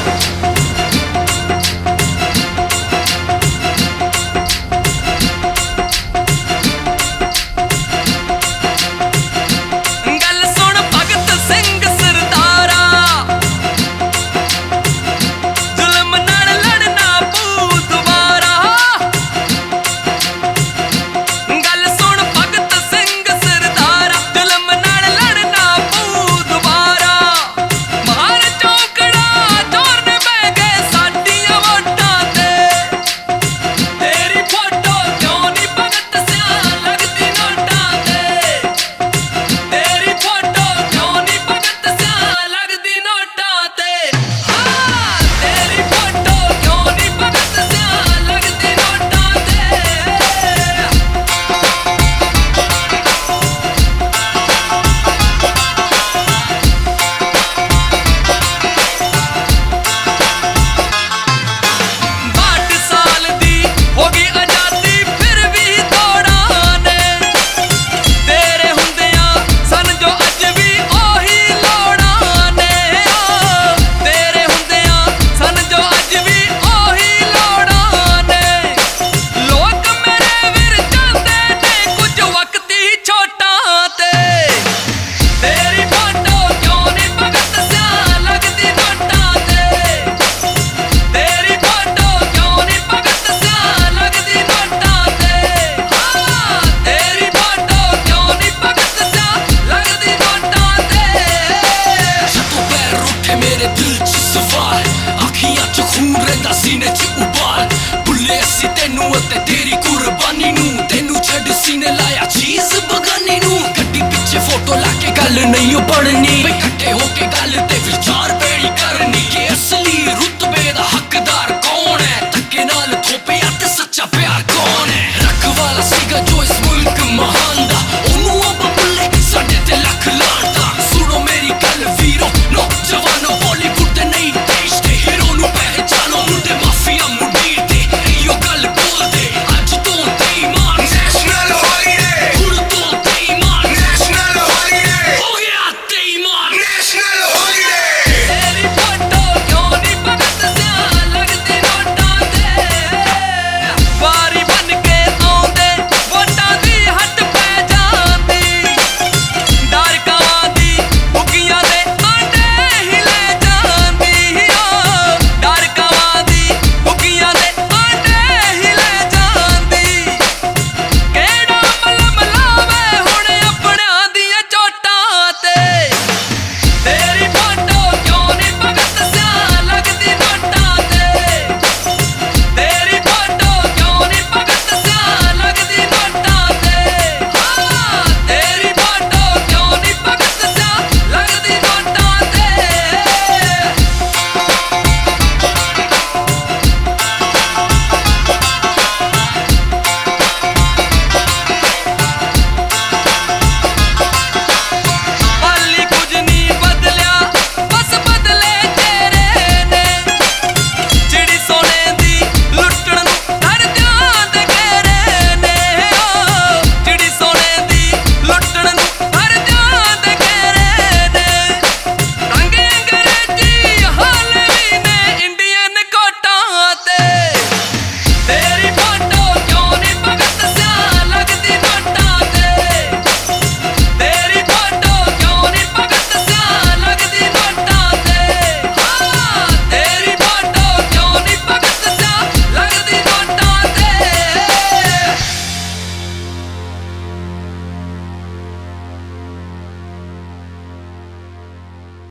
सीने च उबाल भुल्ले असी तेनू ते तेरी कुर्बानी नू तेनू छड़ सीने लाया चीज बगानी नू गड्डी पिछे फोटो लाके गल नहीं ओ बननी इकट्ठे होके गल ते विचार बेड़ी करनी के असली रुतबे दा हकदार कौन है धक्के नाल थोपिया ते सच्चा प्यार कौन है रखवाला सीगा जो इस मुल्क महान दा